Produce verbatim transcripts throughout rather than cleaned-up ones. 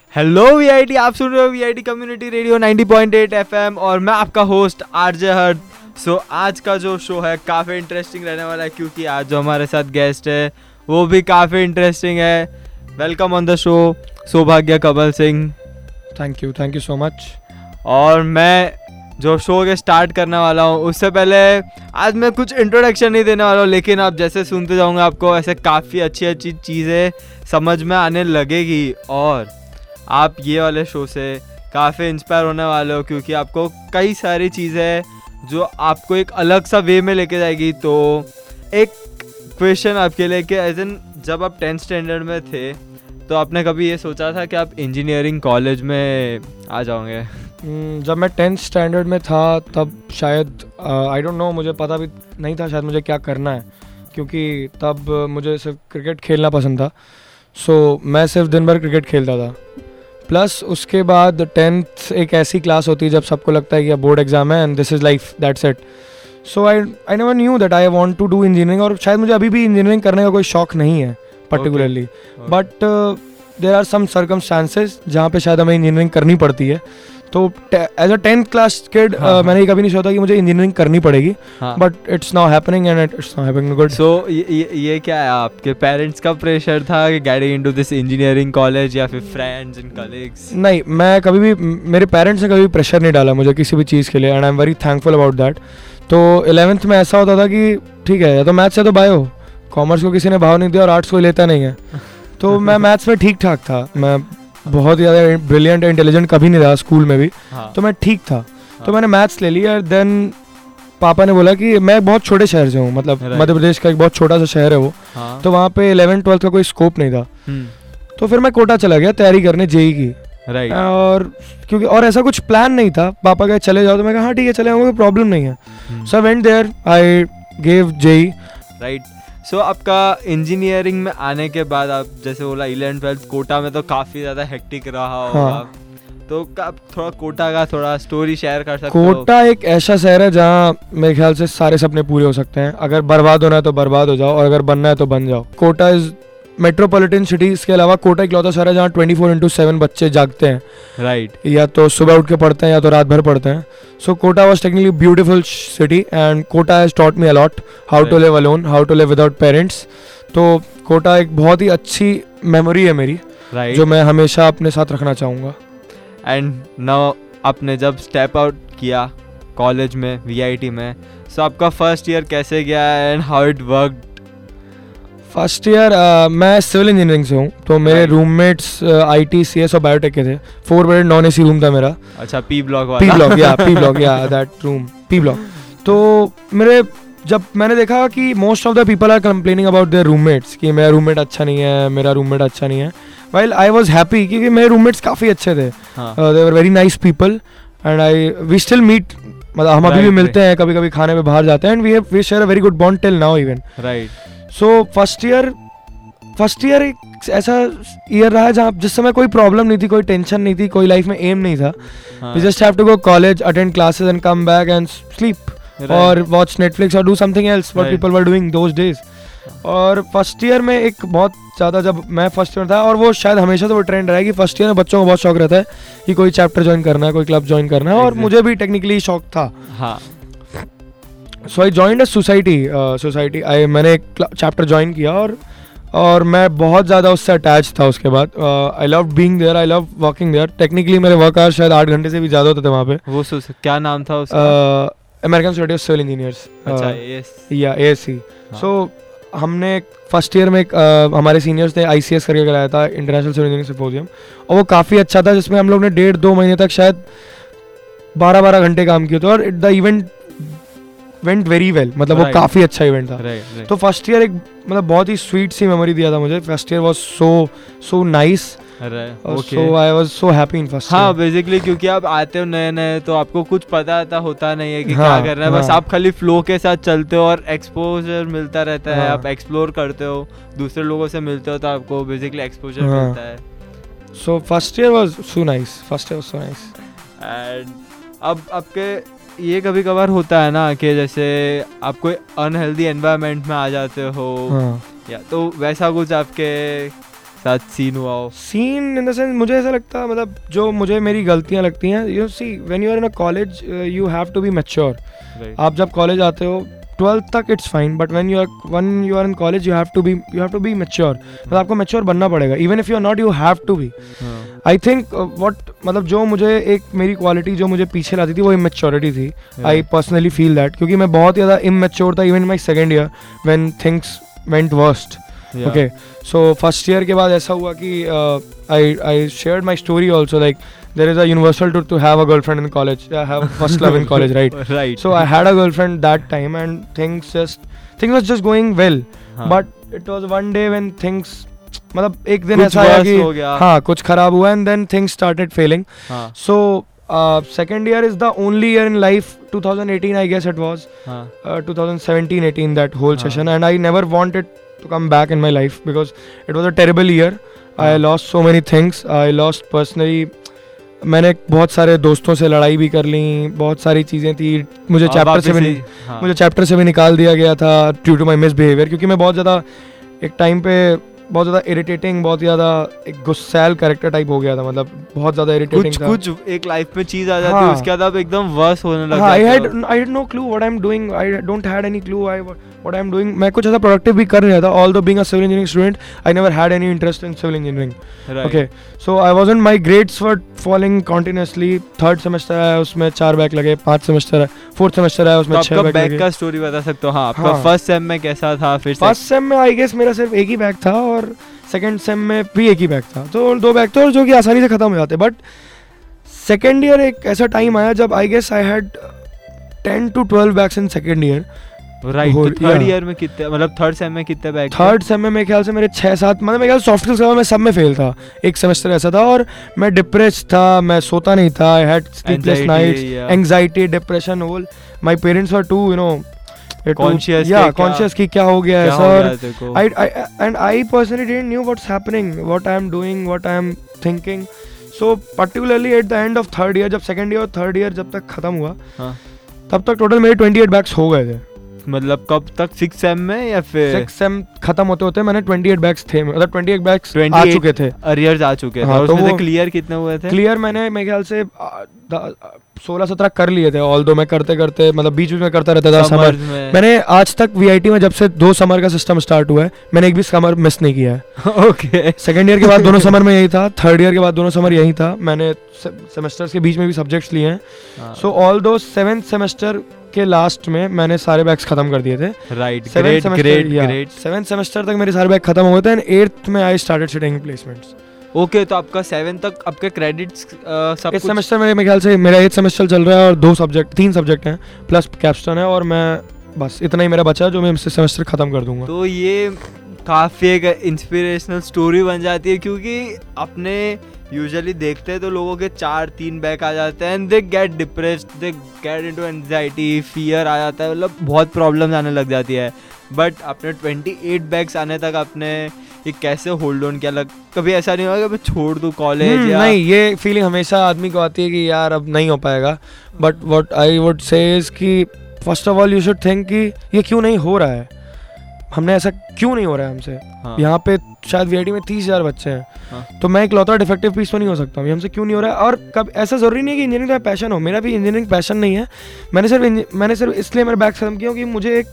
Hello VIT, आप सुन रहे हो VIT community radio ninety point eight FM और मैं आपका होस्ट आरजे हर्द। सो आज का जो शो है काफ़ी इंटरेस्टिंग रहने वाला है क्योंकि आज जो हमारे साथ गेस्ट है वो भी काफ़ी इंटरेस्टिंग है। Welcome on the show Saubhagya Kamal Singh. Thank you thank you so much. और मैं जो शो के स्टार्ट करने वाला हूँ उससे पहले आज मैं कुछ इंट्रोडक्शन नहीं देने वाला हूँ, लेकिन आप जैसे सुनते जाऊँगा आपको ऐसे काफ़ी अच्छी अच्छी चीज़ें समझ में आने लगेगी और आप ये वाले शो से काफ़ी इंस्पायर होने वाले हो क्योंकि आपको कई सारी चीज़ें जो आपको एक अलग सा वे में लेके जाएगी। तो एक क्वेश्चन आपके लिए कि एज एन जब आप टेंथ स्टैंडर्ड में थे तो आपने कभी ये सोचा था कि आप इंजीनियरिंग कॉलेज में आ जाओगे? जब मैं टेंथ स्टैंडर्ड में था तब शायद आई डोंट नो, मुझे पता भी नहीं था शायद मुझे क्या करना है क्योंकि तब मुझे सिर्फ क्रिकेट खेलना पसंद था। सो so, मैं सिर्फ दिन भर क्रिकेट खेलता था। प्लस उसके बाद टेंथ एक ऐसी क्लास होती है जब सबको लगता है कि बोर्ड एग्जाम है and this is life, that's it. So I I never knew that I want to do engineering, और शायद मुझे अभी भी इंजीनियरिंग करने का कोई शौक नहीं है particularly, but there are some circumstances जहाँ पे शायद हमें इंजीनियरिंग करनी पड़ती है। तो as a tenth class kid मैंने कभी नहीं सोचा कि मुझे इंजीनियरिंग करनी पड़ेगी, but it's now happening and it's now happening good. So ये ये क्या है, आपके पेरेंट्स का प्रेशर था कि getting into this engineering college या फिर फ्रेंड्स एंड कलीग्स? नहीं, मैं कभी भी, मेरे पेरेंट्स ने कभी प्रेशर नहीं डाला मुझे किसी भी चीज़ के लिए and I am very thankful about that. तो इलेवेंथ में ऐसा होता था कि ठीक है या तो मैथ्स है तो बायो, कॉमर्स को किसी ने भाव नहीं दिया और आर्ट्स को लेता नहीं है। तो मैं मैथ्स में ठीक ठाक था, मैं बहुत ज़्यादा ब्रिलियंट इंटेलिजेंट कभी नहीं रहा स्कूल में भी। हाँ। तो मैं ठीक था। हाँ। तो मैंने मैथ्स ले लिया। देन पापा ने बोला कि मैं बहुत छोटे शहर से हूँ, मतलब मध्य प्रदेश का एक बहुत छोटा सा शहर है वो। हाँ। तो वहाँ पे इलेवेंथ ट्वेल्थ का कोई स्कोप नहीं था। तो फिर मैं कोटा चला गया तैयारी करने जेई की। राइट। और क्योंकि और ऐसा कुछ प्लान नहीं था, पापा कहे चले जाओ तो मैं कहा हाँ ठीक है चले जाऊँगा, कोई प्रॉब्लम नहीं है। So I went there, I gave JEE. Right. So so, आपका इंजीनियरिंग में आने के बाद आप जैसे बोला इलेवन ट्वेल्थ कोटा में तो काफ़ी ज़्यादा हेक्टिक रहा होगा। हाँ। तो आप थोड़ा कोटा का थोड़ा स्टोरी शेयर कर सकते हो? कोटा एक ऐसा शहर है जहाँ मेरे ख्याल से सारे सपने पूरे हो सकते हैं। अगर बर्बाद होना है तो बर्बाद हो जाओ और अगर बनना है तो बन जाओ। कोटा इज मेट्रोपॉलिटन सिटी, इसके अलावा कोटा इकलौता शहर है जहाँ ट्वेंटी फोर इंटू सेवन बच्चे जागते हैं। राइट। या तो सुबह उठ के पढ़ते हैं या तो रात भर पढ़ते हैं। So Kota was technically beautiful city and Kota has taught me a lot how to live alone, how to live without parents. तो कोटा एक बहुत ही अच्छी मेमोरी है मेरी, right. जो मैं हमेशा अपने साथ रखना चाहूँगा। एंड नाउ आपने जब स्टेप आउट किया कॉलेज में वीआईटी में, सो आपका फर्स्ट ईयर कैसे गया and how it worked? First year uh, मैं सिविल इंजीनियरिंग से हूँ, तो मेरे रूममेट्स आईटी, सीएस और बायोटेक के थे। Four bedded non AC room था मेरा। अच्छा, पी ब्लॉक वाला? पी ब्लॉक, या पी ब्लॉक, या दैट रूम, पी ब्लॉक। तो मेरे जब मैंने देखा कि most of the people are complaining about their roommates कि मेरा रूममेट अच्छा नहीं है, मेरा रूममेट अच्छा नहीं है, वाइल आई वाज हैप्पी क्योंकि मेरे रूममेट्स काफ़ी अच्छे थे। They were very nice people and I we still meet, मतलब हम अभी भी मिलते हैं, कभी कभी खाने पे बाहर जाते हैं and we have we share a very good bond till now even. Right. So first year first year एक ऐसा ईयर रहा जहाँ जिस समय कोई प्रॉब्लम नहीं थी, कोई टेंशन नहीं थी, कोई लाइफ में एम नहीं था। We just have to go college, attend classes and come back and sleep और वॉच नेटफ्लिक्स और do something else what people were doing those days. और फर्स्ट ईयर में एक बहुत ज़्यादा, जब मैं फर्स्ट ईयर था, और वो शायद हमेशा से वो ट्रेंड रहा है कि फर्स्ट ईयर में बच्चों को बहुत शौक रहता है कि कोई चैप्टर ज्वाइन करना है, कोई क्लब ज्वाइन करना है, और मुझे भी टेक्निकली शौक था। हाँ। So I joined a society society I मैंने एक चैप्टर ज्वाइन किया और और मैं बहुत ज़्यादा उससे अटैच था। उसके बाद I love being there, I love working there. Technically मेरे वर्क आवर्स शायद आठ घंटे से भी ज़्यादा होते थे वहाँ पे। वो क्या नाम था उसका? American Society of Civil Engineers. अच्छा, एएस या एएससी। सो हमने फर्स्ट ईयर में एक uh, हमारे सीनियर्स ने आईसीएस करके कराया था, इंटरनेशनल सिविल इंजीनियरिंग सिम्पोजियम, और वो काफ़ी अच्छा था, जिसमें हम लोग ने डेढ़ दो महीने तक शायद बारह बारह घंटे काम किए थे और the event went very well, मतलब right. वो काफ़ी अच्छा इवेंट था। right, right. तो फर्स्ट ईयर एक मतलब बहुत ही स्वीट सी मेमोरी दिया था मुझे। First year was so so nice, so I was so happy in first. हाँ, बेसिकली क्योंकि आप आते हो नए नए तो आपको कुछ पता था होता नहीं है कि हाँ, क्या करना है। हाँ, बस आप खाली फ्लो के साथ चलते हो और एक्सपोजर मिलता रहता है। हाँ, आप एक्सप्लोर करते हो, दूसरे लोगों से मिलते हो तो आपको बेसिकली एक्सपोजर हाँ, मिलता है। So first year was so nice, first year was so nice. And अब आपके ये कभी कभार होता है ना कि जैसे आप कोई अनहेल्दी एनवायरनमेंट में आ जाते हो, हाँ, या तो वैसा कुछ आपके साथ सीन हुआ हो? सीन इन द सेंस मुझे ऐसा लगता मतलब जो मुझे मेरी गलतियां लगती हैं, you see when you are in a college you have to be mature. आप जब कॉलेज आते हो ट्वेल्थ तक it's fine, but when you are when you are in college you have to be you have to be mature. मतलब आपको mature बनना पड़ेगा, even if you are not you have to be. I think what मतलब जो मुझे एक मेरी quality जो मुझे पीछे लाती थी वो इमेच्योरिटी थी. आई पर्सनली फील दैट, क्योंकि मैं बहुत ज़्यादा इमेच्योर था even in my second year when things went worst. Okay, so first year के बाद ऐसा हुआ कि I I shared my story also, like there is a universal truth to have a girlfriend in college, yeah, have first love in college, right? Right. So I had a girlfriend that time and things just things was just going well. हाँ. But it was one day when things मतलब एक दिन ऐसा आया कि हाँ कुछ खराब हुआ and then things started failing. हाँ. So uh, second year is the only year in life, twenty eighteen I guess it was, हाँ. uh, twenty seventeen eighteen that whole हाँ. session, and I never wanted to come back in my life because it was a terrible year. हाँ. I lost so many things. I lost personally. मैंने बहुत सारे दोस्तों से लड़ाई भी कर ली, बहुत सारी चीज़ें थी. मुझे चैप्टर से भी हाँ. मुझे चैप्टर से भी निकाल दिया गया था ड्यू टू माई मिसबिहेवियर, क्योंकि मैं बहुत ज़्यादा एक टाइम पे बहुत ज़्यादा इरिटेटिंग, बहुत ज़्यादा एक गुस्सैल कैरेक्टर टाइप हो गया था. मतलब बहुत ज़्यादा इरिटेटिंग था. कुछ एक लाइफ में चीज़ आ जाती है, उसके बाद आप एकदम वर्स होने लग जाते हो. I had I had no clue what I am doing. I don't had any clue I what I am doing. मैं कुछ ऐसा प्रोडक्टिव भी कर रहा था. Although being a civil engineering student I never had any interest in civil engineering. Okay, so I wasn't, my grades were falling continuously. Third semester आया उसमें चार बैक लगे, पांच सेमेस्टर है, फोर्थ सेमेस्टर आया उसमें छह बैक लगे. बैक का स्टोरी बता सकते हो? हाँ, आपका फर्स्ट सेम में कैसा था? फिर फर्स्ट सेम में आई गेस मेरा सिर्फ एक ही बैक था और सेकेंड सेम में भी एक ही बैक था. तो दो बैक थे जो कि आसानी से खत्म हो जाते. बट सेकेंड ईयर एक ऐसा टाइम आया जब I guess I had ten to twelve backs in second year. Right. तो थर्ड ईयर में कितने, मतलब थर्ड सेम में कितने बैक? थर्ड सेम में मेरे ख्याल से मेरे छः सात, मतलब मेरे ख्याल सॉफ्ट स्किल्स में सब में फेल था. एक सेमेस्टर ऐसा था और मैं डिप्रेस था, मैं सोता नहीं था. I had sleepless nights, anxiety, depression. Whole my parents were too you know conscious yeah conscious कि क्या हो गया है sir. I I and I personally didn't knew what's happening, what I am doing, what I am thinking. So particularly at the end of third year, जब second year और third year जब तक खत्म हुआ, हाँ. तब तक टोटल मेरे twenty-eight बैक्स हो गए थे. मतलब कब तक? सिक्स सेम में या फिर सिक्स सेम खत्म होते होते मैंने twenty-eight बैक्स थे, मतलब twenty-eight बैक्स आ चुके थे, अरियर्स आ चुके थे. हाँ, तो उसमें क्लियर कितने हुए थे? क्लियर मैंने मेरे ख्याल से सोलह सत्रह कर लिए थे. ऑल्दो मैं करते करते मतलब बीच बीच में करता रहता था. समर मैंने आज तक वीआईटी में जब से दो समर का सिस्टम स्टार्ट हुआ है मैंने एक भी समर मिस नहीं किया है. ओके. सेकेंड ईयर के बाद दोनों समर में यही था, थर्ड ईयर के बाद दोनों समर यही था. मैंने सेमेस्टर्स के बीच में भी सब्जेक्ट्स लिए हैं. So although seventh semester के लास्ट में मैंने सारे बैक्स खत्म कर दिए थे. Right. Great great great. Seventh semester तक मेरे सारे बैग खत्म हो गए थे एंड एट्थ में I started sitting placements. Okay okay, तो आपका सेवन तक आपके क्रेडिट्स सब इस सेमेस्टर में मेरे ख्याल से मेरा एट सेमेस्टर चल रहा है और दो सब्जेक्ट तीन सब्जेक्ट हैं प्लस कैप्स्टोन है और मैं बस इतना ही मेरा बचा है जो मैं इस सेमेस्टर खत्म कर दूंगा. तो ये काफ़ी एक इंस्पिरेशनल स्टोरी बन जाती है, क्योंकि अपने यूजुअली देखते हैं तो लोगों के चार तीन बैक आ जाते हैं and they get depressed, they get into anxiety, fear आ जाता है, मतलब बहुत प्रॉब्लम्स आने लग जाती है. बट अपने ट्वेंटी एट बैक्स आने तक आपने ये कैसे होल्ड ऑन किया? लग कभी ऐसा नहीं होगा कि मैं छोड़ दूँ कॉलेज? या नहीं, ये फीलिंग हमेशा आदमी को आती है कि यार अब नहीं हो पाएगा. But what I would say is कि first of all you should think कि ये क्यों नहीं हो रहा है, हमने ऐसा क्यों नहीं हो रहा है हमसे. हाँ. यहाँ पे शायद वीआईटी में तीस हजार बच्चे हैं. हाँ. तो मैं एक लौता डिफेक्टिव पीस तो नहीं हो सकता हूँ. हमसे क्यों नहीं हो रहा है? और कब ऐसा ज़रूरी नहीं है कि इंजीनियरिंग का पैशन हो. मेरा भी इंजीनियरिंग पैशन नहीं है. मैंने सिर्फ मैंने सिर्फ इसलिए मेरे बैक खत्म किया कि मुझे एक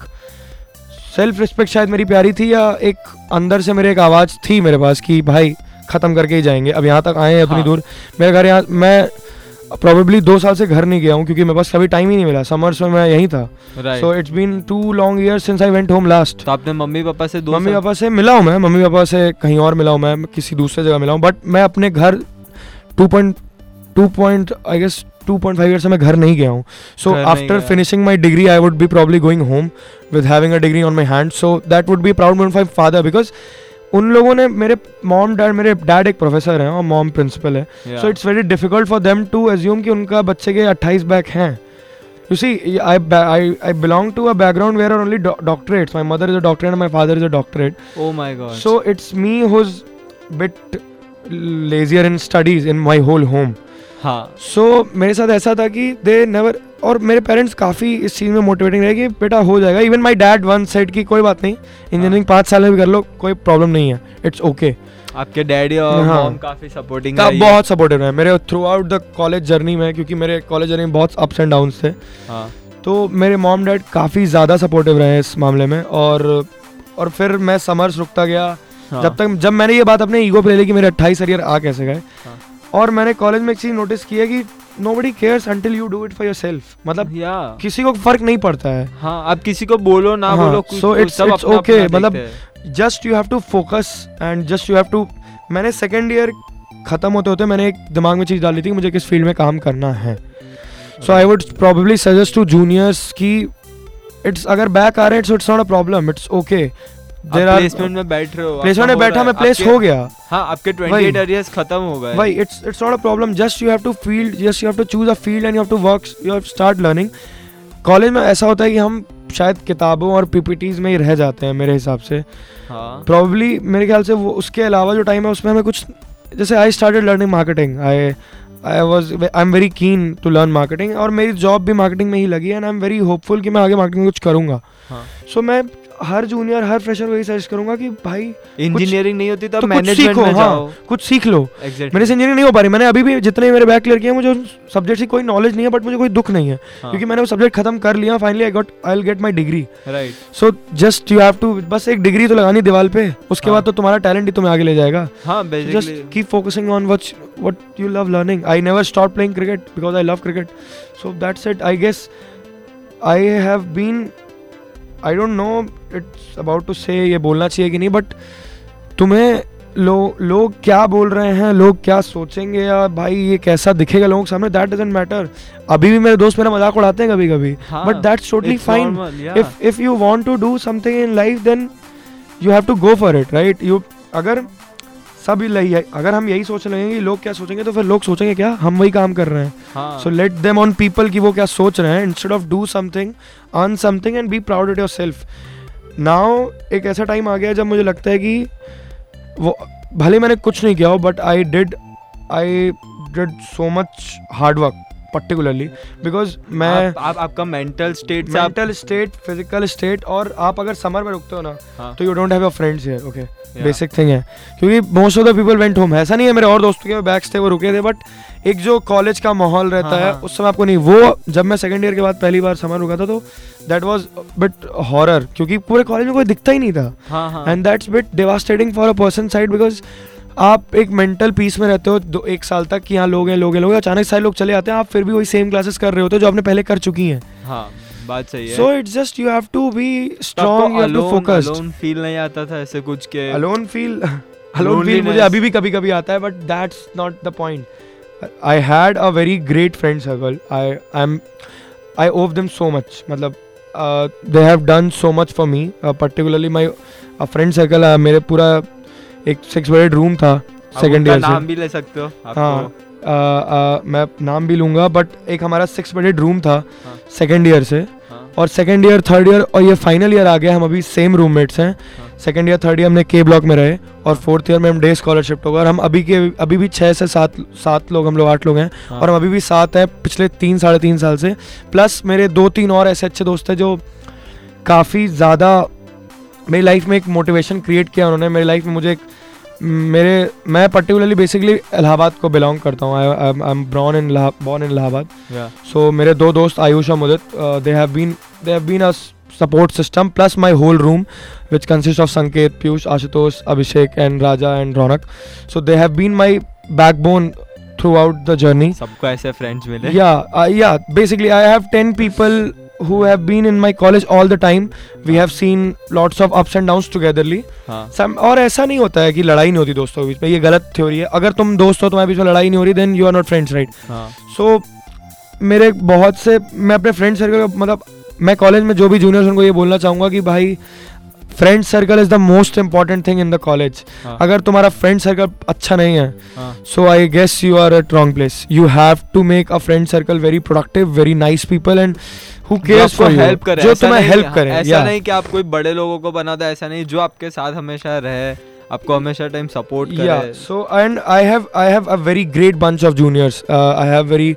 सेल्फ रिस्पेक्ट शायद मेरी प्यारी थी, या एक अंदर से मेरे एक आवाज़ थी मेरे पास कि भाई ख़त्म करके ही जाएंगे. अब यहाँ तक आए हैं, इतनी दूर. मेरा घर यहाँ, मैं प्रोबेबली दो साल से घर नहीं गया हूँ क्योंकि मेरे पास कभी टाइम ही नहीं मिला. समर्स में मैं यहीं था. So it's been two long years since I went home last. तो आपने मम्मी पापा से दो मम्मी पापा से मिला हूँ मैं. मम्मी पापा से कहीं और मिला हूँ मैं, किसी दूसरे जगह मिला हूँ. बट मैं अपने घर two point two point I guess two point five year से मैं घर नहीं गया हूँ. So after finishing my degree I would be probably going home with having a degree on my hand. So that would be proud moment for my father, because उन लोगों ने, मेरे मॉम डैड, मेरे डैड एक professor हैं और mom principal है. So it's very difficult for them to assume कि उनका बच्चे के अट्ठाईस बैक हैं. You see, I I I belong to a background where are only doctorates. My mother is a doctorate and my father is a doctorate. Oh my God. So it's me who is bit lazier in studies in my whole home. हाँ. सो मेरे साथ ऐसा था कि they never और मेरे parents काफ़ी इस चीज़ में मोटिवेटिंग रहे कि बेटा हो जाएगा. Even my dad once said कि कोई बात नहीं, इंजीनियरिंग पाँच साल में भी कर लो, कोई प्रॉब्लम नहीं है, इट्स ओके. आपके डैडी और हाँ. मॉम काफी सपोर्टिंग का बहुत सपोर्टिव है मेरे throughout the college journey में, क्योंकि मेरे कॉलेज जर्नी में बहुत अप्स एंड डाउन्स थे. हाँ. तो मेरे मॉम डैड काफ़ी ज़्यादा सपोर्टिव रहे इस मामले में. और और फिर मैं समर्स रुकता गया. हाँ. जब तक जब मैंने ये बात अपने ईगो पे ले ली कि मेरे अट्ठाईस ईयर आ कैसे गए. हाँ. और मैंने कॉलेज में एक चीज़ नोटिस की है कि nobody cares until you do it for yourself. मतलब yeah. किसी को फर्क नहीं पड़ता है. हाँ, आप किसी को बोलो ना हाँ, बोलो, so it's it's okay. मतलब just you have to focus and just you have to. मैंने सेकेंड ईयर खत्म होते होते मैंने एक दिमाग में चीज़ डाली थी कि मुझे किस फील्ड में काम करना है. So I would probably suggest to juniors कि इट्स अगर बैक आ रहे हैं it's not a problem, it's okay. Placement में बैठ रहे हो, प्लेसमेंट में बैठा, मैं प्लेस हो गया. हाँ, आपके अट्ठाईस इयर्स खत्म हो गए. भाई it's it's not a problem. Just you have to field, just you have to choose a field and you have to work, you have start learning. College में ऐसा होता है कि हम शायद किताबों और पीपीटीज में ही रह जाते हैं मेरे हिसाब से. हाँ. प्रॉब्ली मेरे ख्याल से वो उसके अलावा जो टाइम है उसमें हमें कुछ, जैसे I started learning marketing. I I was I am very keen to learn marketing और मेरी जॉब भी मार्केटिंग में ही लगी है and I am very hopeful कि मैं आगे मार्केटिंग में कुछ करूँगा. हाँ. सो मैं हर जूनियर हर फ्रेशर को यही सजेस्ट करूंगा कि भाई इंजीनियरिंग नहीं होती तब तो मैनेजमेंट में जाओ. हाँ, कुछ सीख लो. exactly. मेरे से इंजीनियरिंग नहीं हो पा रही. मैंने अभी भी जितने मेरे बैक क्लियर किए मुझे सब्जेक्ट की कोई नॉलेज नहीं है, बट मुझे कोई दुख नहीं है. हाँ. क्योंकि मैंने वो सब्जेक्ट खत्म कर लिया. Finally I got I will get my degree. Right. So just you have to, बस एक डिग्री तो लगानी दीवार पे, उसके बाद तो तुम्हारा टैलेंट ही तुम्हें आगे ले जाएगा. Just keep focusing on what what you love learning. I never stop playing cricket because I love cricket. So that's it. I guess I have been, I don't know it's about to say ये बोलना चाहिए कि नहीं, but तुम्हें लो, लोग क्या बोल रहे हैं, लोग क्या सोचेंगे, या भाई ये कैसा दिखेगा लोगों के सामने, दैट डजंट मैटर. अभी भी मेरे दोस्त मेरा मजाक उड़ाते हैं कभी कभी, but that's totally fine. If if you want to do something in life then you have to go for it, right. You अगर सब यही, अगर हम यही सोच रहे हैं कि लोग क्या सोचेंगे, तो फिर लोग सोचेंगे क्या, हम वही काम कर रहे हैं. So let them on people कि वो क्या सोच रहे हैं, instead of do something, earn something and be proud of yourself. Now एक ऐसा टाइम आ गया जब मुझे लगता है कि वो भले मैंने कुछ नहीं किया हो, but I did I did so much hard work particularly because मैं आप, आप आपका mental state mental state, physical state, और आप अगर समर में रुकते हो ना, हाँ. तो you don't have your friends here. Okay, basic thing है, क्योंकि most of the people went home. ऐसा नहीं है मेरे और दोस्तों के बैक्स थे वो रुके थे, बट एक जो कॉलेज का माहौल रहता हाँ, है हाँ. उस समय आपको नहीं. वो जब मैं सेकंड ईयर के बाद पहली बार समर रुका था तो दैट वाज बिट हॉरर, क्योंकि पूरे कॉलेज में कोई दिखता ही नहीं था. And that's bit devastating for a person side, because आप एक मेंटल पीस में रहते हो दो एक साल तक कि यहाँ लोग हैं लोग हैं लोग हैं, अचानक सारे लोग चले आते हैं, आप फिर भी वही सेम क्लासेस कर रहे होते हो जो आपने पहले कर चुकी हैं. हाँ, बात सही है. So it's just you have to be strong, you have to focused. Alone feel नहीं आता था ऐसे कुछ के. अलोन फील अलोन फील मुझे अभी भी कभी कभी आता है, but that's not the point. I had a very great friend circle. I I am I owe them so much. मतलब they have done so much for me, particularly my friend circle. मेरे पूरा एक six bedded room था second year से. नाम भी ले सकते हो. हाँ, आ, आ, मैं नाम भी लूँगा, बट एक हमारा सिक्स बेडेड रूम था सेकेंड ईयर से. हाँ. और सेकेंड ईयर थर्ड ईयर और ये फाइनल ईयर आ गया, हम अभी सेम रूममेट्स हैं. सेकेंड ईयर थर्ड ईयर हमने के ब्लॉक में रहे, और फोर्थ ईयर में हम डे स्कॉलरशिप हो गए. और हम अभी के अभी भी छः से सात सात लोग, हम लोग आठ लोग हैं. हाँ. और हम अभी भी सात हैं पिछले तीन साढ़े तीन साल से. प्लस मेरे दो तीन और ऐसे अच्छे दोस्त हैं जो काफ़ी ज़्यादा मेरी लाइफ में एक मोटिवेशन क्रिएट किया उन्होंने. मेरी लाइफ में मुझे एक मेरे मैं पर्टिकुलरली बेसिकली इलाहाबाद को बिलोंग करता हूँ. I am born in born in Allahabad. So मेरे दो दोस्त आयुष और Mudit, they have been they have been a support system, plus my whole room which consist of Sanket, Piyush, Ashutosh, Abhishek and Raja and Raunak. So they have been my backbone throughout the journey. सबको ऐसे friends मिले. Yeah, uh, yeah. Basically, I have ten people who have been in my college all the time. We have seen lots of ups and downs togetherly. हाँ. Some, और ऐसा नहीं होता है कि लड़ाई नहीं होती दोस्तों के बीच में. ये गलत थ्योरी है. अगर तुम दोस्त हो तुम्हारे बीच में लड़ाई नहीं हो रही, then you are not friends, right? हाँ. So मेरे बहुत से, मैं अपने फ्रेंड सर्कल, मतलब मैं कॉलेज में जो भी जूनियर्स उनको ये बोलना चाहूँगा कि भाई friend circle is the most important thing in the college. अगर तुम्हारा फ्रेंड सर्कल अच्छा नहीं है, so I guess you are at wrong place. You have to make a friend circle very productive, very nice people and who cares for you, help करे, जो तुम्हें help करे. ऐसा नहीं कि आप कोई बड़े लोगों को बना दो, ऐसा नहीं, जो आपके साथ हमेशा रहे, आपको हमेशा टाइम सपोर्ट करे. Yeah, so and I have I have a very great bunch of juniors. Uh, I have very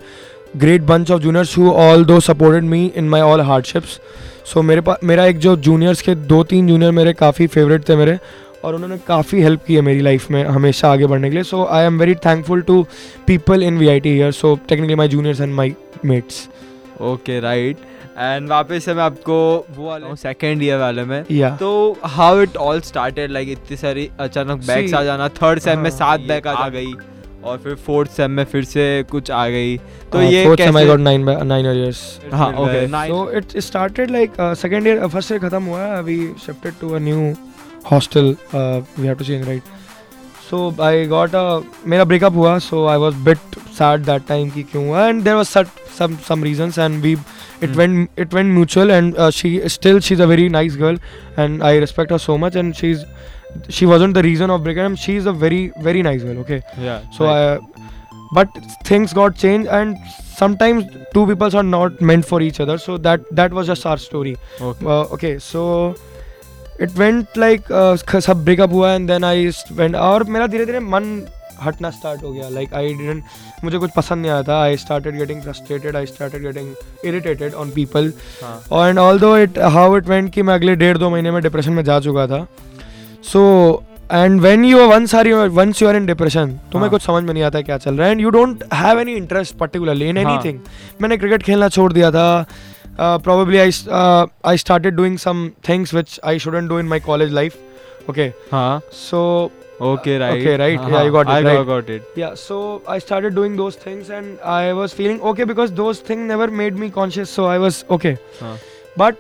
great bunch of juniors who although supported me in my all hardships. So मेरे पास मेरा एक जो juniors के दो तीन junior मेरे काफ़ी favorite थे मेरे, और उन्होंने काफ़ी help की है मेरी life में हमेशा आगे बढ़ने के लिए. So I am very thankful to people in V I T here. So technically my juniors and my mates. Okay right. And वापस से मैं आपको वो वाला सेकेंड ईयर वाले में, Yeah. तो how it all started, like इतनी सारी अचानक बैक्स See, आ जाना, थर्ड सेम में हाँ, सात ये बैक आ आ गई और फिर फोर्थ सेम में फिर से कुछ आ गई, तो Uh, ये fourth sem I कैसे? got nine ba- nine arrears. हाँ okay. So it started like uh, second year, uh, first year खत्म हुआ, we shifted to a new hostel. Uh, we have to change, right? So I got a मेरा breakup हुआ, so I was bit sad that time कि क्यों हुआ, and there was such, some some reasons, and we it Hmm. went it went mutual, and uh, she still she's a very nice girl, and I respect her so much, and she's she wasn't the reason of breakup. She's a very very nice girl. Okay. Yeah, So right. I, but things got changed, and sometimes two people are not meant for each other. So that that was just our story. Okay. Uh, okay, so it went like uh, ख- सब breakup हुआ, and then I st- went, और मेरा धीरे धीरे मन हटना start हो गया. Like I didn't, मुझे कुछ पसंद नहीं आया था. I started getting frustrated. I started getting irritated on people. हाँ. And although it how it went कि मैं अगले डेढ़ दो महीने में depression में जा चुका था. So and when you are once are you once you are in depression, तुम्हें हाँ. कुछ समझ में नहीं आता क्या चल रहा है, and you don't have any interest particularly in हाँ. anything. मैंने क्रिकेट खेलना छोड़ दिया था. Uh, probably I s- uh, I started doing some things which I shouldn't do in my college life. Okay, हाँ. so Okay, right. Okay, right. हाँ, Yeah, you got it, I right. got it. yeah, so I started doing those things, and I was feeling okay because those things never made me conscious. So I was okay. हाँ. But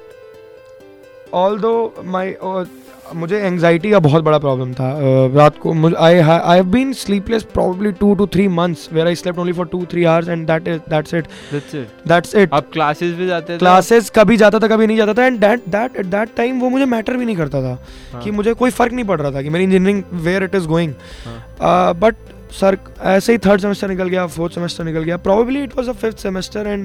although my uh, मुझे anxiety का बहुत बड़ा problem था. uh, रात को I I have been sleepless probably two to three months where I slept only for two three hours, and that is that's it That's it. that's it. आप classes भी जाते थे? क्लासेस कभी जाता था कभी नहीं जाता था, and that that at that time वो मुझे मैटर भी नहीं करता था. हाँ. कि मुझे कोई फर्क नहीं पड़ रहा था कि मेरी engineering where it is going. हाँ. बट सर ऐसे ही थर्ड सेमेस्टर निकल गया, फोर्थ सेमेस्टर निकल गया, probably it was a fifth semester, and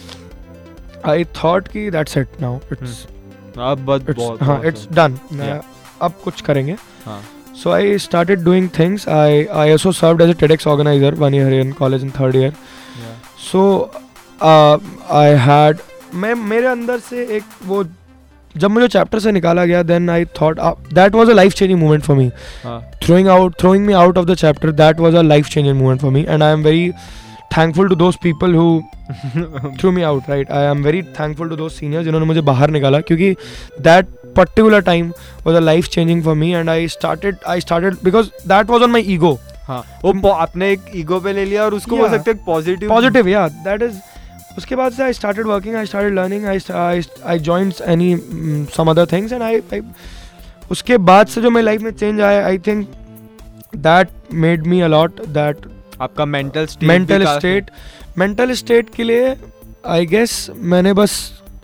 I thought कि दैट्स इट नाउ, इट्स अब बहुत इट्स बहुत हाँ बहुत इट्स डन. Yeah. अब कुछ करेंगे. हाँ. So I started doing things. I I also served as a TEDx organizer one year in college in third year. Yeah. So uh, I had मैं मेरे अंदर से एक वो जब मुझे चैप्टर से निकाला गया, then I thought uh, that was a life changing moment for me. हाँ. Throwing out throwing me out of the chapter, that was a life changing moment for me, and I am very thankful to those people who threw me out. Right, I am very thankful to those seniors जिन्होंने मुझे बाहर निकाला, क्योंकि that particular time was a life changing for me, and I started I started because that was on my ego. हाँ. वो पो- आपने एक ईगो पे ले लिया और उसको बोल Yeah. सकते हैं positive. Positive, yeah, that is. उसके बाद से I started working, I started learning, I st- I, st- I joined any mm, some other things, and I, I उसके बाद से जो मेरी लाइफ में चेंज आया, I think that made me a lot. That आपका mental state mental state mental state के लिए I guess मैंने बस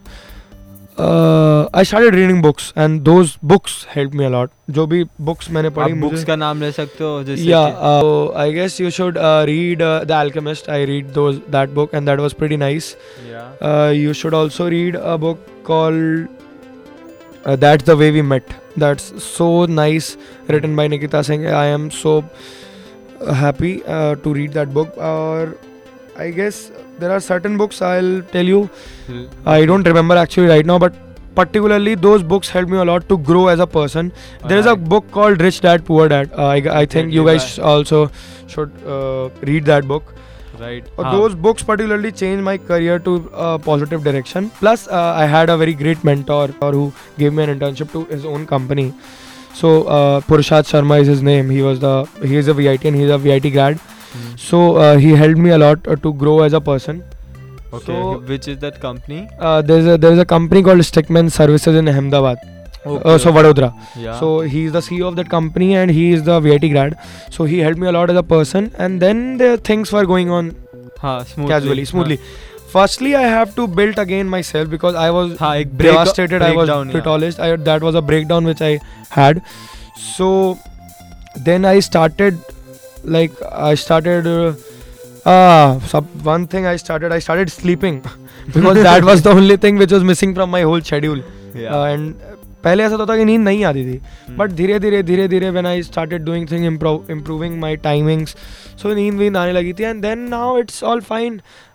uh, I started reading books, and those books helped me a lot. जो भी books मैंने आप पढ़ी बुक्स मुझे का नाम ले सकते हो जैसे yeah कि- uh, so I guess you should uh, read uh, The Alchemist. I read those that book, and that was pretty nice. Yeah. Uh, you should also read a book called uh, That's the Way We Met. That's so nice, written by Nikita Singh. I am so uh, happy uh, to read that book. Or I guess there are certain books I'll tell you. I don't remember actually right now, but particularly those books helped me a lot to grow as a person. There is a Alright. book called Rich Dad Poor Dad. Uh, I, I think you Definitely, guys also should uh, read that book. Right. Uh, हाँ. Those books particularly changed my career to a positive direction. Plus, uh, I had a very great mentor or who gave me an internship to his own company. So, uh, Purushat Sharma is his name. He was the he is a V I T and he is a V I T grad. Hmm. So uh, he helped me a lot uh, to grow as a person. Okay. So Which is that company? uh, there's a there's a company called Stickman Services in Ahmedabad. Okay. Uh, so Vadodara. Yeah. So he's the C E O of that company and he is the V I T grad. So he helped me a lot as a person, and then the things were going on हाँ, smoothly. casually, smoothly. Firstly, I have to build again myself because I was हाँ, एक break- devastated. I was breakdown, yeah. brutalized. I, that was a breakdown which I had. So then I started, like I started. Uh, ah, sub, one thing I started. I started sleeping because that was the only thing which was missing from my whole schedule. Yeah. Uh, and पहले ऐसा होता था कि नींद नहीं आती थी, Hmm. But धीरे धीरे धीरे धीरे when I started doing thing improving my timings, so नींद वींद आने लगी थी, and then now it's all fine.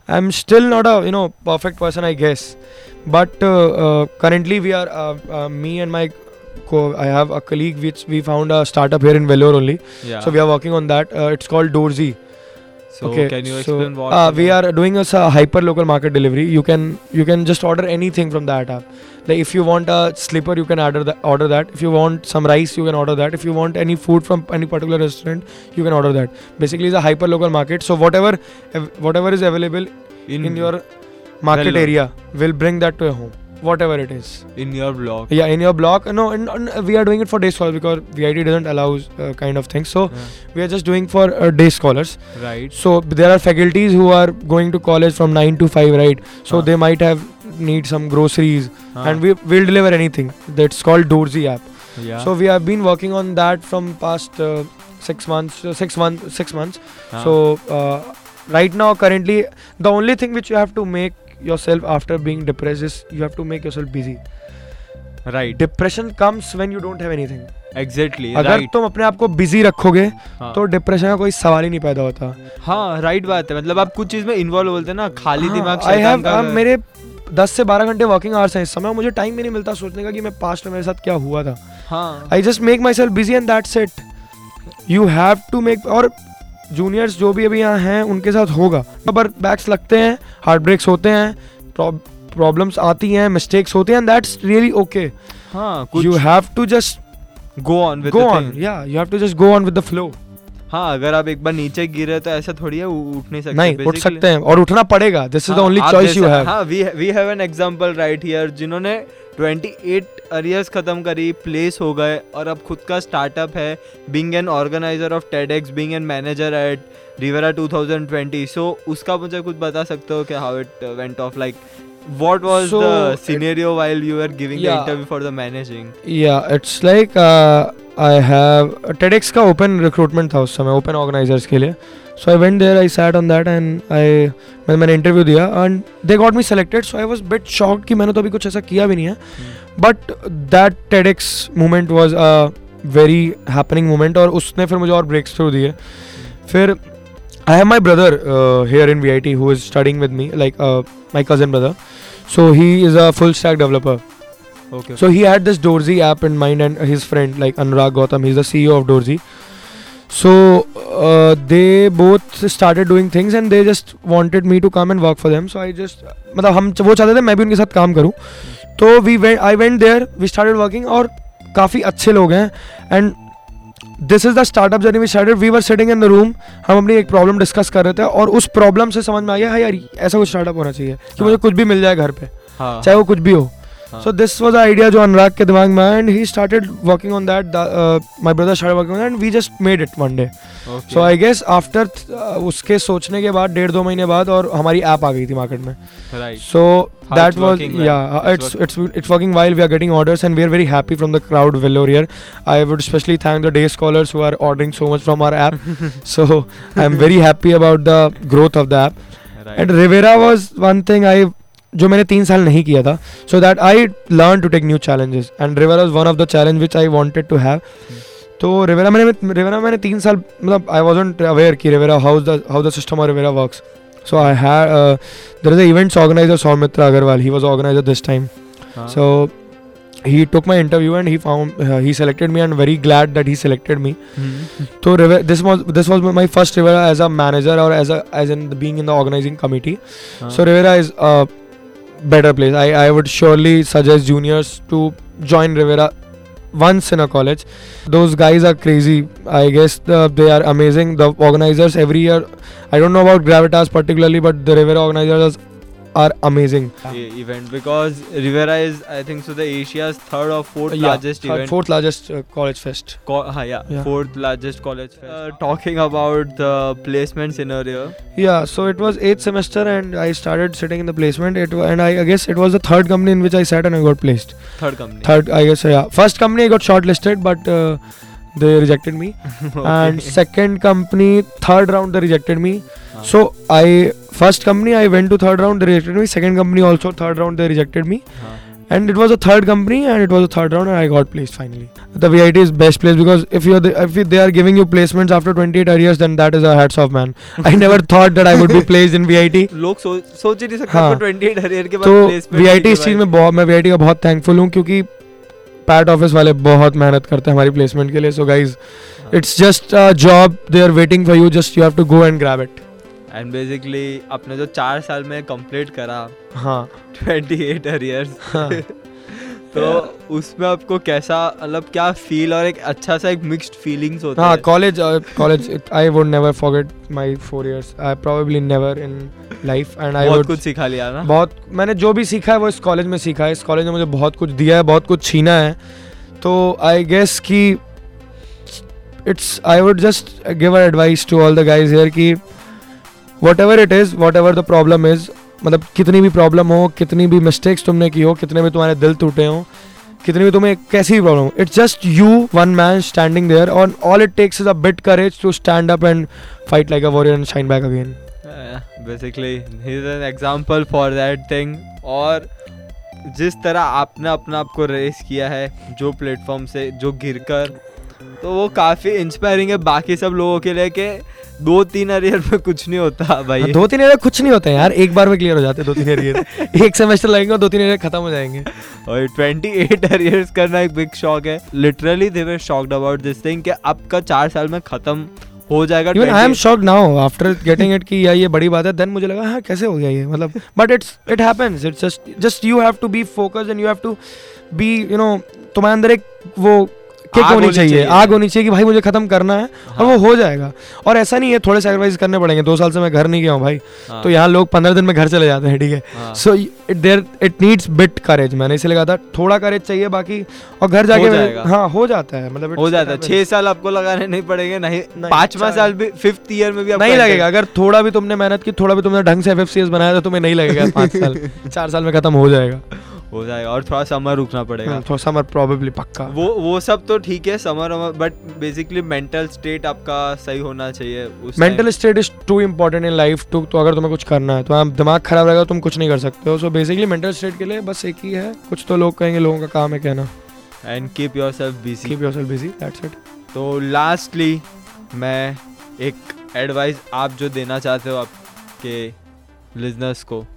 I'm still not a you know perfect person, I guess. But uh, uh, currently we are uh, uh, me and my co- I have a colleague which we found a startup here in Vellore only. Yeah. So we are working on that. Uh, it's called Doorzy. So okay, can you so, explain what? Uh, is we it? are doing a uh, hyper local market delivery. You can you can just order anything from that app. Like if you want a slipper, you can order that. Order that. If you want some rice, you can order that. If you want any food from any particular restaurant, you can order that. Basically, it's a hyper local market. So whatever ev- whatever is available in, in your market Vellore. area, will bring that to your home. Whatever it is. in your blog. Yeah, in your block. No, in, in, we are doing it for day scholars because V I T doesn't allow uh, kind of things. So Yeah. we are just doing for uh, day scholars. Right. So there are faculties who are going to college from nine to five, right? So Huh. they might have need some groceries, Huh. and we will deliver anything. That's called Doorzy app. yeah. So we have been working on that from past uh, six months, uh, six months, six months. Huh. So uh, right now, currently, the only thing which you have to make yourself after being depressed is you have to make yourself busy. right. Depression comes when you don't have anything. Exactly. अगर Right. तुम अपने आप को busy रखोगे हाँ. तो depression का कोई सवाल ही नहीं पैदा होता. हाँ राइट बात है. मतलब आप कुछ चीज में इन्वॉल्व बोलते हैं ना, खाली दिमाग आई शैतान हैव का घर. मेरे दस से बारह घंटे वर्किंग आवर्स हैं इस समय. मुझे टाइम भी नहीं मिलता सोचने का कि मैं पास्ट में मेरे साथ क्या हुआ था. हाँ. I just make myself busy and that's it. You have to make. और जूनियर्स जो भी अभी यहाँ हैं उनके साथ होगा. पर बैक्स लगते हैं, हार्ट ब्रेक्स होते हैं, प्रॉब्लम्स आती हैं, मिस्टेक्स होते हैं, एंड दैट्स रियली ओके. हाँ कुछ you have to just go on with go the on. Thing. या you have to just go on with the flow. हाँ अगर आप एक बार नीचे गिरे तो ऐसा थोड़ी है उ- उठ नहीं सकते. नहीं उठ basically. सकते हैं और उठना पड़ेगा. दिस इज द हाँ, ओनली आप चॉइस यू जैसा- हैव. हाँ we we have an example right here जिन्होंने अट्ठाईस अरियर्स खत्म करी, प्लेस हो गए और अब खुद का स्टार्टअप है. Being an organizer of TEDx, being an manager at Riviera twenty twenty. So उसका मुझे कुछ बता सकते हो कि how it went off, like what was So, the it- scenario while you were giving the Yeah. interview for the managing? Yeah, it's like uh, I have TEDx का open recruitment था उस समय, open organizers के लिए. So I went there, I sat on that and I मैंने मैंने interview दिया and they got me selected. So I was bit shocked कि मैंने तो अभी कुछ ऐसा किया भी नहीं है. But that TEDx moment was a very happening moment और उसने फिर मुझे और breaks through दिए. फिर I have my brother uh, here in V I T who is studying with me, like uh, my cousin brother. So he is a full stack developer. Okay. So he had this Doorzy app in mind, and his friend like Anurag Gautam, he's the C E O of Doorzy. So uh, they both started doing things, and they just wanted me to come and work for them. So I just मतलब हम वो चाहते थे मैं भी उनके साथ काम करूँ. तो we went, I went there, we started working और काफ़ी अच्छे लोग हैं. And this is the startup journey we started. We were sitting in the room, हम अपनी एक प्रॉब्लम डिस्कस कर रहे थे और उस प्रॉब्लम से समझ में आ गया हाँ यार ऐसा कुछ स्टार्टअप होना चाहिए कि मुझे कुछ भी मिल जाए घर पे, हाँ. चाहे वो कुछ भी हो. हाँ. So this was the idea जो अनुराग के दिमाग में आया and he started working on that. My brother started working on that and we just made it one day. Okay. So I guess after उसके सोचने के बाद डेढ़ दो महीने बाद और हमारी ऐप आ गई थी मार्केट में. Right. So How that it's was working well? yeah, uh, It's it's it's it's working while we are getting orders and we are very happy from the crowd Vellore here. I would especially thank the day scholars who are ordering so much from our app. So I'm very happy about the growth of the app. Right. And Rivera was one thing I जो मैंने तीन साल नहीं किया था. So that I learned to take new challenges and Rivera was one of the challenge which I wanted to have. तो रिवेरा मैंने रिवेरा मैंने तीन साल मतलब आई वाज़न्ट अवेयर कि Riviera how the how the system of Riviera works. So I had there is a events organizer Saumitra Agarwal, he was organizer this time. हाँ. So he took my interview and he found uh, he selected me and very glad that he selected me. Hmm. So Rivera, this was this was my first Rivera as a manager or as a as in the, being in the organizing committee. हाँ. So Rivera is a better place. I I would surely suggest juniors to join Rivera once in a college. Those guys are crazy. I guess the, they are amazing. The organizers every year, I don't know about Gravitas particularly, but the Rivera organizers are amazing. e- event because Rivera is I think so the Asia's third or fourth Yeah, largest third- event. fourth largest uh, college fest. Co- हाँ, yeah, Yeah. fourth largest college fest. Uh, talking about the placement scenario. Yeah, so it was eighth semester and I started sitting in the placement. It wa- and I, I guess it was the third company in which I sat and I got placed. Third company. Third, I guess, yeah. First company I got shortlisted, but uh, they rejected me. Okay. And second company, third round they rejected me. हाँ. So I first company I went to third round, they rejected me. Second company also third round they rejected me. हाँ. and it was a third company and it was a third round and I got placed finally. The V I T is best place because if you're the, if they are giving you placements after twenty-eight years, then that is a hats off, man. I never thought that I would be placed in V I T. लोग सोच सोच ही नहीं सकते हाँ, twenty eight year के बाद तो placement V I T इस चीज़ में बहुत, मैं V I T का बहुत थैंकफुल हूँ क्योंकि पैट ऑफिस वाले बहुत मेहनत करते हैं हमारी प्लेसमेंट के लिए. So guys, it's just a job, they are waiting for you, just you have to go and grab it. And basically अपने जो चार साल में कंप्लीट करा, हाँ, ट्वेंटी एट ईयर्स, हाँ. तो उसमें आपको कैसा, मतलब क्या फील, और एक अच्छा सा एक मिक्स्ड फीलिंग्स होता हाँ, है. College college I would never forget my four years. I probably never in life and I बहुत वुड कुछ सिखा लिया ना. बहुत, मैंने जो भी सीखा है वो इस कॉलेज में सीखा है. इस कॉलेज ने मुझे बहुत कुछ दिया है, बहुत कुछ छीना है. तो आई गेस कि it's, I would just give a advice to all the guys here कि whatever it is, whatever the problem is, मतलब कितनी भी प्रॉब्लम हो, कितनी भी मिस्टेक्स तुमने की हो, कितने भी तुम्हारे दिल टूटे हो, कितनी भी तुम्हें कैसी भी प्रॉब्लम हो, it's just you one man standing there और all it takes is a bit courage to stand up and fight like a warrior and shine back again. Basically he is an example for that thing. और जिस तरह आपने अपना आप को race किया है जो प्लेटफॉर्म से, जो गिरकर, तो वो काफ़ी इंस्पायरिंग है बाकी सब लोगों के लिए कि दो तीन अरियर में कुछ नहीं होता भाई. हाँ, दो तीन अरियर कुछ नहीं होता है यार, एक बार में क्लियर हो जाते हैं दो तीन अरियर. एक सेमेस्टर लगेंगे और दो तीन अरियर खत्म हो जाएंगे. और ट्वेंटी एट अरियर्स करना एक बिग शॉक है. Literally they were shocked about this thing कि आपका चार साल में खत्म हो जाएगा. Even I am shocked now after getting it कि यार ये बड़ी बात है. देन मुझे लगा हाँ कैसे हो गया ये, मतलब but it's it happens. It's just just you have to be focused and you have to be, you know, तुम्हारे अंदर एक वो किक होनी चाहिए, आग होनी चाहिए कि भाई मुझे खत्म करना है. हाँ. और वो हो जाएगा. और ऐसा नहीं है, थोड़े सैक्रिफाइस करने पड़ेंगे. दो साल से मैं घर नहीं गया हूँ भाई. हाँ. तो यहाँ लोग पंद्रह दिन में घर चले जाते हैं, ठीक है. So it there it needs bit courage. मैंने इसीलिए कहा था थोड़ा करेज चाहिए बाकी, और घर जाके हाँ हो जाता है, मतलब हो जाता है. छह साल आपको लगाने नहीं पड़ेंगे, नहीं पांचवा साल भी, फिफ्थ ईयर में भी नहीं लगेगा. अगर थोड़ा भी तुमने मेहनत की, थोड़ा भी तुमने ढंग से एफ एफ सी एस बनाया तो तुम्हें नहीं लगेगा पाँच साल. चार साल में खत्म हो जाएगा हो जाएगा. और थोड़ा समर रुकना पड़ेगा. थोड़ा समर प्रोबेबली पक्का. वो वो सब तो ठीक है, Samar, but basically mental state आपका सही होना चाहिए. Mental state is too important in life too. तो अगर तुम्हें कुछ करना है तो आप दिमाग खराब रहेगा, तुम कुछ नहीं कर सकते हो. सो बेसिकली मेंटल स्टेट के लिए बस एक ही है, कुछ तो लोग कहेंगे, लोगों का काम है कहना. And keep yourself busy. Keep yourself busy, that's it. तो लास्टली मैं एक एडवाइस आप जो देना चाहते हो आपके लिसनर्स को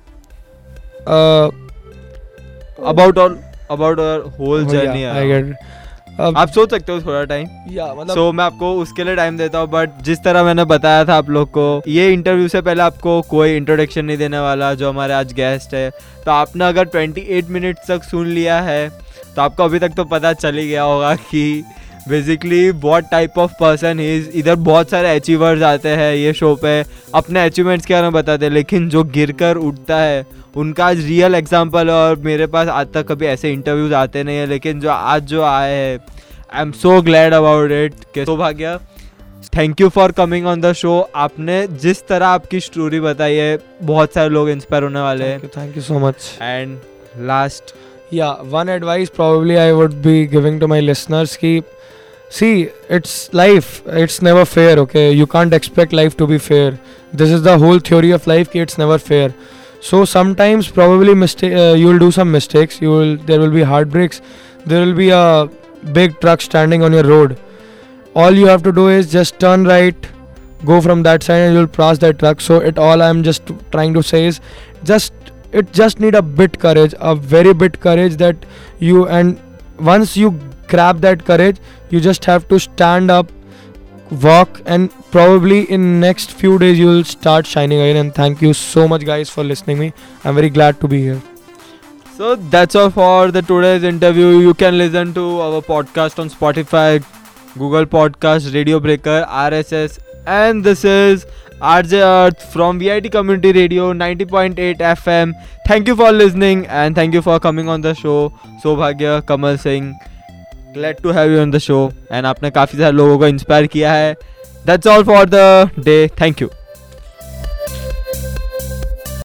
about all about our whole journey. I get. आप सोच सकते हो थोड़ा टाइम, या मतलब सो मैं आपको उसके लिए टाइम देता हूँ. बट जिस तरह मैंने बताया था आप लोग को, ये इंटरव्यू से पहले आपको कोई इंट्रोडक्शन नहीं देने वाला जो हमारे आज गेस्ट है. तो आपने अगर ट्वेंटी एट मिनट्स तक सुन लिया है तो आपको अभी तक तो पता चल ही गया होगा कि basically what type of person is. इधर बहुत सारे अचीवर्स आते हैं ये शो पे, अपने अचीवमेंट्स के बारे में बताते हैं, लेकिन जो गिर कर उठता है उनका आज रियल एग्जाम्पल है. और मेरे पास आज तक कभी ऐसे इंटरव्यूज आते नहीं है, लेकिन जो आज जो आए हैं, I am so glad about it. के सौभाग्य, thank you for coming on the show. आपने जिस तरह आपकी स्टोरी बताई है, बहुत सारे लोग इंस्पायर होने वाले हैं. Thank you so much. And last, या one advice probably I would be giving to my listeners की, see, it's life, it's never fair, okay? You can't expect life to be fair. This is the whole theory of life, ki it's never fair. So sometimes probably mistake, uh, you will do some mistakes, you will, there will be heartbreaks, there will be a big truck standing on your road. All you have to do is just turn right, go from that side and you will pass that truck. So it all I'm just trying to say is just, it just need a bit courage, a very bit courage that you, and once you grab that courage, you just have to stand up, walk, and probably in next few days you will start shining again. And thank you so much guys for listening me. I'm very glad to be here. So that's all for the today's interview. You can listen to our podcast on Spotify, Google Podcast, Radio Breaker, R S S, and this is R J Earth from V I T Community Radio ninety point eight F M. Thank you for listening and thank you for coming on the show. Sobhagya, Kamal Singh, glad to have you on the show. And आपने काफ़ी सारे लोगों को inspire किया है. That's all for the day. Thank you.